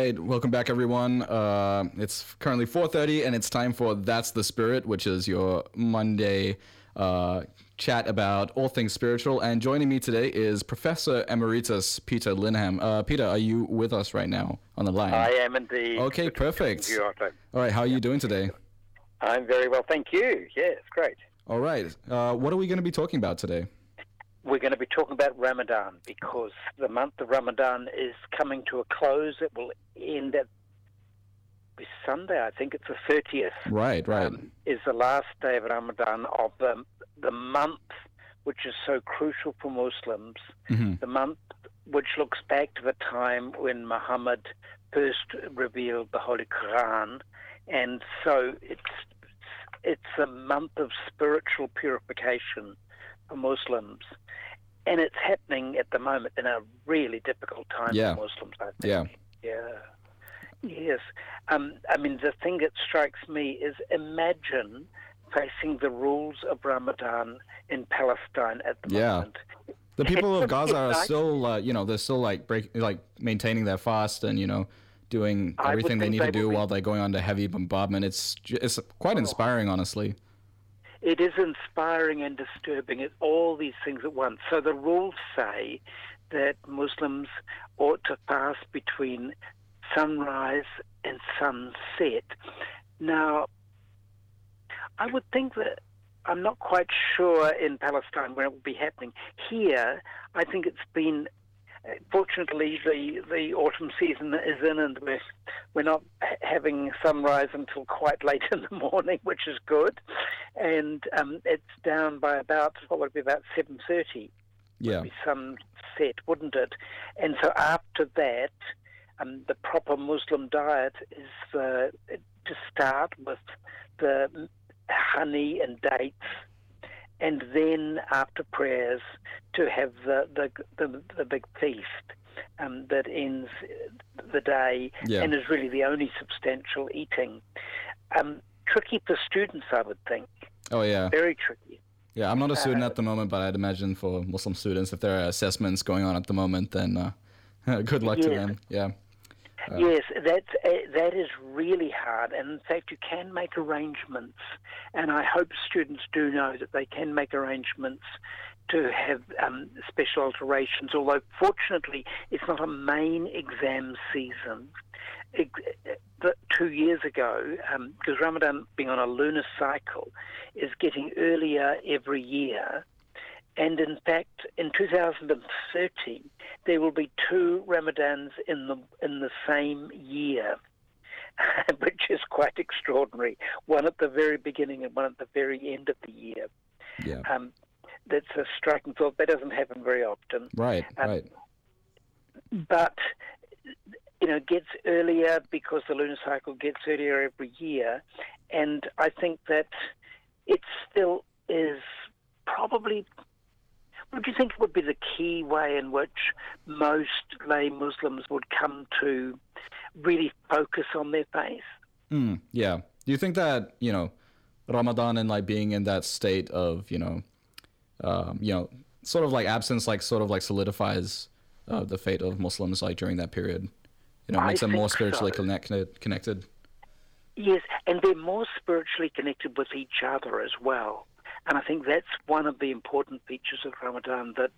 right, welcome back, everyone. It's currently 4:30, and it's time for That's the Spirit, which is your Monday chat about all things spiritual. And joining me today is Professor Emeritus Peter Linham. Peter, are you with us right now on the line? I am indeed. Okay, perfect. You, all right, how are you doing today? I'm very well, thank you. Yes, great. All right, what are we going to be talking about today? We're going to be talking about Ramadan because the month of Ramadan is coming to a close. It will end at this Sunday. I think it's the 30th. Right. Is the last day of Ramadan of the month, which is so crucial for Muslims. Mm-hmm. The month which looks back to the time when Muhammad first revealed the Holy Quran, and so it's a month of spiritual purification for Muslims. And it's happening at the moment in a really difficult time for Muslims, I think. Yes. I mean, the thing that strikes me is imagine facing the rules of Ramadan in Palestine at the moment. The people of Gaza are still, they're still maintaining their fast and, doing everything they need to do while they're going under heavy bombardment. It's quite inspiring, honestly. It is inspiring and disturbing. It's all these things at once. So the rules say that Muslims ought to fast between sunrise and sunset. Now, I would think that I'm not quite sure in Palestine where it will be happening. Here, I think it's been, fortunately, the autumn season is in and we're not having sunrise until quite late in the morning, which is good. And it's down by about 7:30. Yeah. Would be sunset, wouldn't it? And so after that, the proper Muslim diet is to start with the honey and dates, and then after prayers to have the big feast that ends the day and is really the only substantial eating. Tricky for students, I would think. Oh, yeah. Very tricky. Yeah, I'm not a student at the moment, but I'd imagine for Muslim students, if there are assessments going on at the moment, then good luck to them. Yeah. Yes, that is really hard, and in fact you can make arrangements, and I hope students do know that they can make arrangements to have special alterations, although fortunately it's not a main exam season. 2 years ago, because Ramadan being on a lunar cycle is getting earlier every year, and in fact, in 2030, there will be 2 Ramadans in the same year, which is quite extraordinary. One at the very beginning and one at the very end of the year. Yeah. That's a striking thought. That doesn't happen very often. Right. But it gets earlier because the lunar cycle gets earlier every year, and I think that it still is probably. Would you think it would be the key way in which most lay Muslims would come to really focus on their faith? Yeah. Do you think that, Ramadan and being in that state of, sort of absence, solidifies the fate of Muslims during that period? Makes them more spiritually connected. Yes, and they're more spiritually connected with each other as well. And I think that's one of the important features of Ramadan, that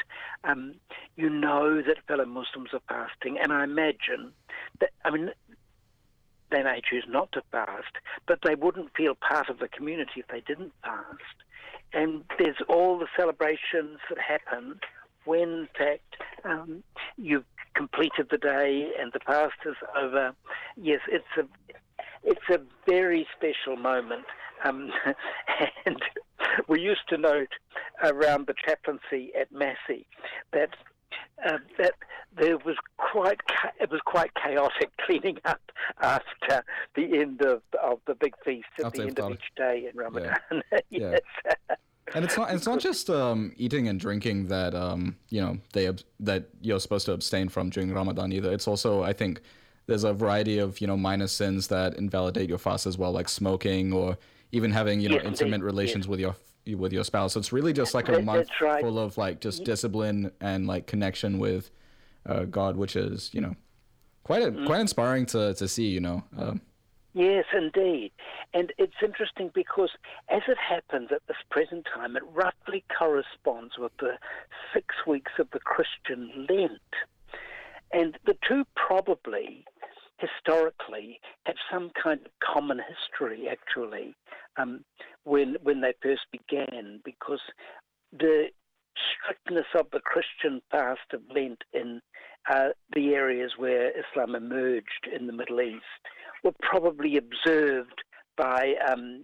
that fellow Muslims are fasting. And I imagine that, they may choose not to fast, but they wouldn't feel part of the community if they didn't fast. And there's all the celebrations that happen when, in fact, you've completed the day and the fast is over. Yes, it's a very special moment. And we used to note around the chaplaincy at Massey that there was quite chaotic cleaning up after the end of the big feast at the end of each day in Ramadan. Yeah. And it's not just eating and drinking that that you're supposed to abstain from during Ramadan either. It's also, I think, there's a variety of minor sins that invalidate your fast as well, like smoking or even having intimate relations with your spouse. So it's really just a month full of just discipline and connection with God, which is quite inspiring to see, you know. Yes, indeed. And it's interesting because as it happens at this present time, it roughly corresponds with the 6 weeks of the Christian Lent. And the two probably, historically, have some kind of common history, actually, when they first began, because the strictness of the Christian fast of Lent in the areas where Islam emerged in the Middle East were probably observed by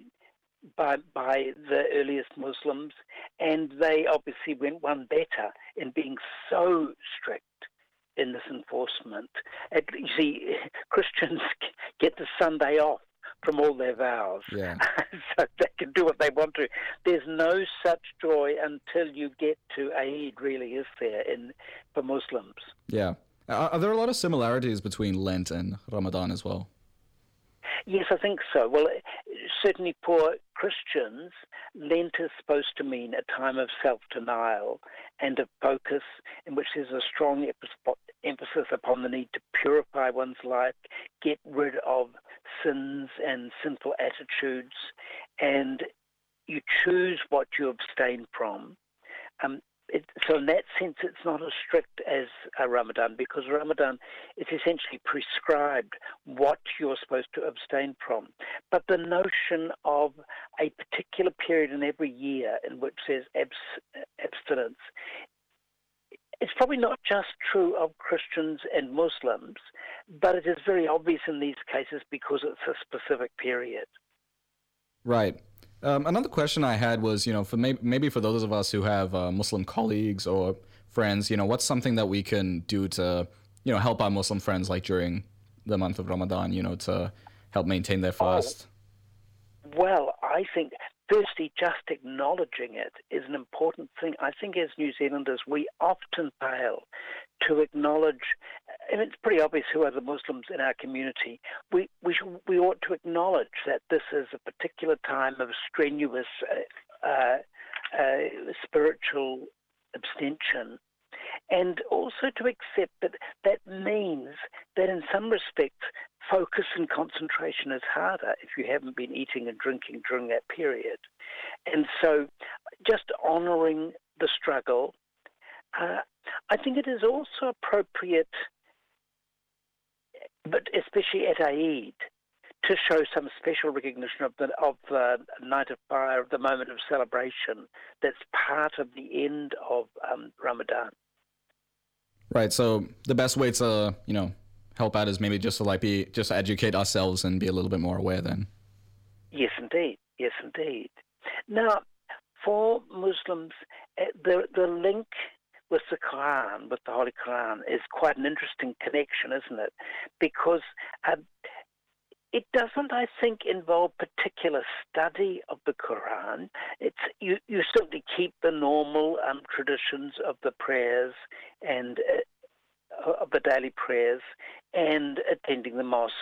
the earliest Muslims, and they obviously went one better in being so strict in this enforcement. You see, Christians get the Sunday off from all their vows, so they can do what they want to. There's no such joy until you get to Eid, really, is there, for Muslims? Yeah. Are there a lot of similarities between Lent and Ramadan as well? Yes, I think so. Well, certainly for Christians, Lent is supposed to mean a time of self-denial and of focus in which there's a strong emphasis upon the need to purify one's life, get rid of sins and sinful attitudes, and you choose what you abstain from. So in that sense, it's not as strict as Ramadan, because Ramadan is essentially prescribed what you're supposed to abstain from. But the notion of a particular period in every year in which there's abstinence, it's probably not just true of Christians and Muslims, but it is very obvious in these cases because it's a specific period. Right. Another question I had was, you know, for maybe for those of us who have Muslim colleagues or friends, you know, what's something that we can do to, you know, help our Muslim friends, like during the month of Ramadan, you know, to help maintain their fast? Well, I think firstly, just acknowledging it is an important thing. I think as New Zealanders, we often fail to acknowledge, and it's pretty obvious who are the Muslims in our community. We ought to acknowledge that this is a particular time of strenuous spiritual abstention, and also to accept that that means that in some respects focus and concentration is harder if you haven't been eating and drinking during that period. And so just honouring the struggle, I think it is also appropriate, but especially at Eid, to show some special recognition of the night of fire, of the moment of celebration that's part of the end of Ramadan. Right. So the best way to, you know, help out is maybe just to educate ourselves and be a little bit more aware then. Yes, indeed. Yes, indeed. Now, for Muslims, the link with the Quran, with the Holy Quran, is quite an interesting connection, isn't it? Because it doesn't, I think, involve particular study of the Quran. You simply keep the normal traditions of the prayers and of the daily prayers and attending the mosque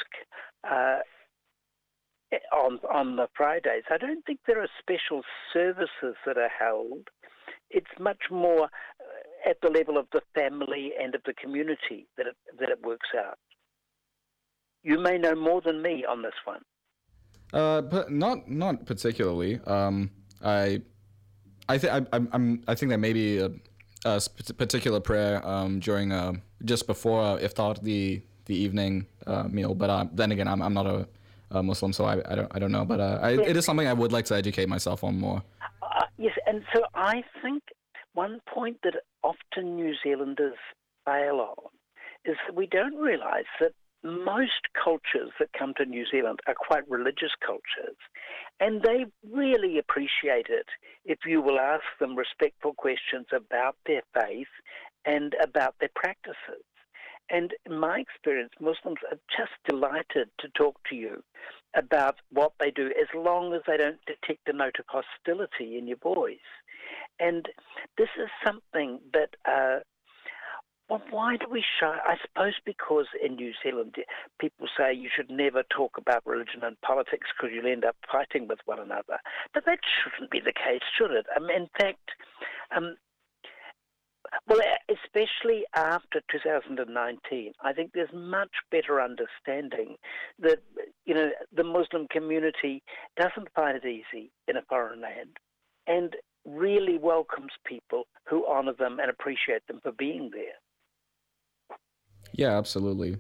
on the Fridays. I don't think there are special services that are held. It's much more at the level of the family and of the community that it works out. You may know more than me on this one. But not particularly. I think there may be a particular prayer during just before iftar, the evening meal. But then again, I'm not a Muslim, so I don't know. But it is something I would like to educate myself on more. Yes, and so I think one point that often New Zealanders fail on is that we don't realise that most cultures that come to New Zealand are quite religious cultures, and they really appreciate it if you will ask them respectful questions about their faith and about their practices. And in my experience, Muslims are just delighted to talk to you about what they do, as long as they don't detect a note of hostility in your voice. And this is something that, well, why do we shy? I suppose because in New Zealand, people say you should never talk about religion and politics because you'll end up fighting with one another. But that shouldn't be the case, should it? In fact, Well, especially after 2019, I think there's much better understanding that, the Muslim community doesn't find it easy in a foreign land and really welcomes people who honour them and appreciate them for being there. Yeah, absolutely.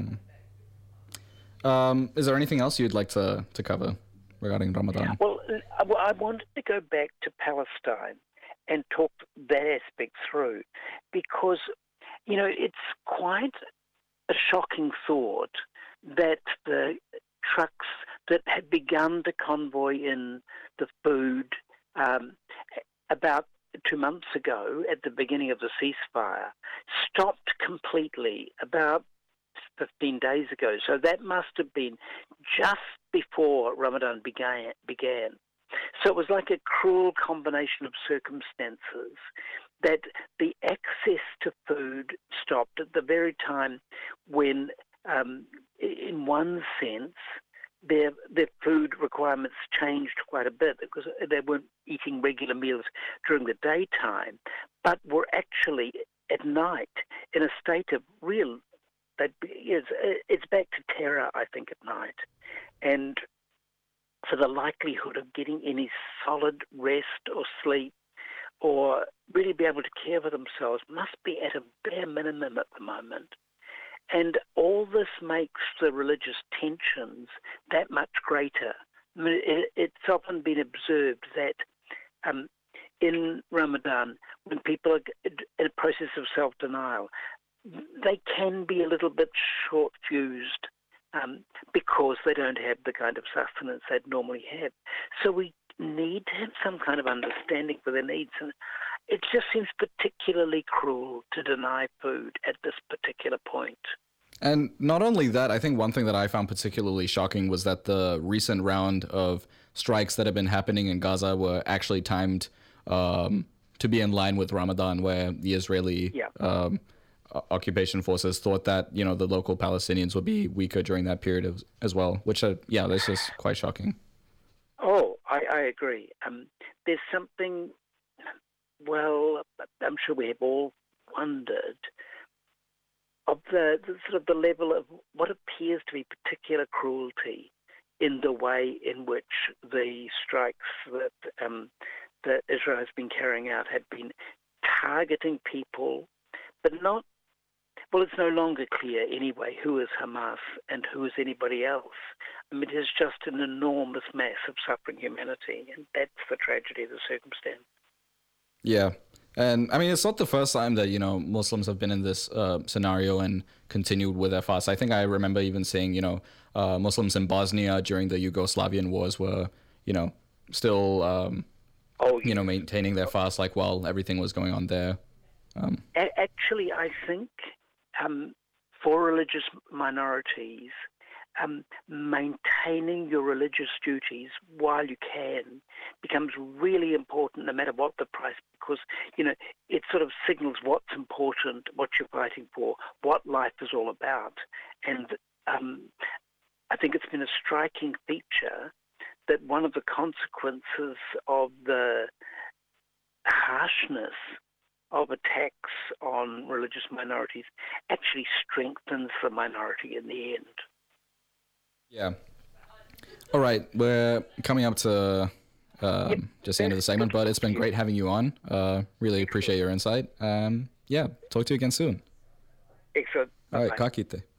Is there anything else you'd like to cover regarding Ramadan? Well, I wanted to go back to Palestine and talk that aspect through because, it's quite a shocking thought that the trucks that had begun to convoy in the food about 2 months ago at the beginning of the ceasefire stopped completely about 15 days ago. So that must have been just before Ramadan began. So it was like a cruel combination of circumstances that the access to food stopped at the very time when, in one sense, their food requirements changed quite a bit because they weren't eating regular meals during the daytime, but were actually at night in a state of real. It's back to terror, I think, at night, and for the likelihood of getting any solid rest or sleep or really be able to care for themselves must be at a bare minimum at the moment. And all this makes the religious tensions that much greater. I mean, it's often been observed that in Ramadan, when people are in a process of self-denial, they can be a little bit short-fused because they don't have the kind of sustenance they'd normally have. So we need to have some kind of understanding for their needs. And it just seems particularly cruel to deny food at this particular point. And not only that, I think one thing that I found particularly shocking was that the recent round of strikes that have been happening in Gaza were actually timed to be in line with Ramadan, where the Israeli occupation forces thought that, the local Palestinians would be weaker during that period as well, which, that's just quite shocking. Oh, I agree. There's something, well, I'm sure we have all wondered of the sort of the level of what appears to be particular cruelty in the way in which the strikes that Israel has been carrying out have been targeting people, but not. Well, it's no longer clear anyway who is Hamas and who is anybody else. I mean, it is just an enormous mass of suffering humanity, and that's the tragedy of the circumstance. Yeah. And I mean, it's not the first time that, Muslims have been in this scenario and continued with their fast. I think I remember even seeing, Muslims in Bosnia during the Yugoslavian wars were, still, maintaining their fast, like while everything was going on there. Actually, I think for religious minorities, maintaining your religious duties while you can becomes really important no matter what the price, because, it sort of signals what's important, what you're fighting for, what life is all about. And I think it's been a striking feature that one of the consequences of the harshness of attacks on religious minorities actually strengthens the minority in the end. Yeah. All right. We're coming up to just the end of the segment, but it's been great having you on. Really appreciate your insight. Talk to you again soon. Excellent. All right. Ka kite.